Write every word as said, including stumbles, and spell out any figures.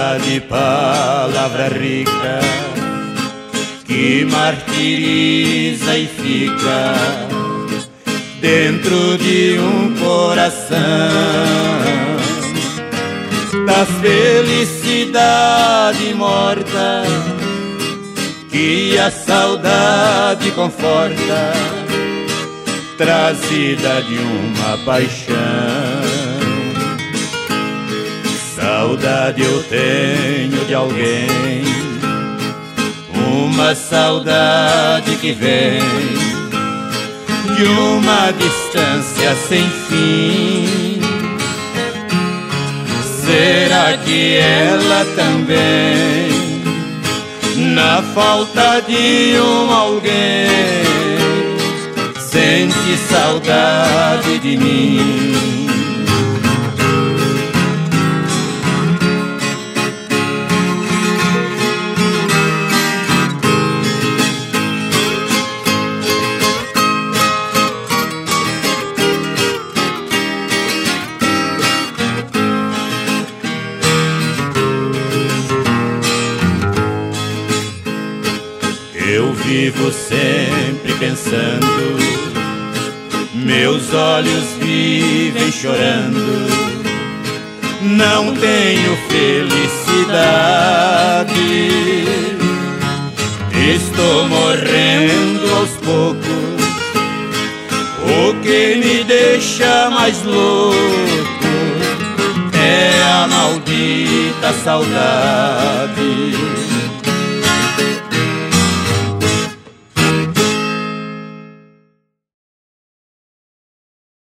saudade, palavra rica que martiriza e fica dentro de um coração. Da felicidade morta que a saudade conforta, trazida de uma paixão. Saudade eu tenho de alguém, uma saudade que vem de uma distância sem fim. Será que ela também, na falta de um alguém, sente saudade de mim? Eu vivo sempre pensando, meus olhos vivem chorando. Não tenho felicidade, estou morrendo aos poucos. O que me deixa mais louco é a maldita saudade.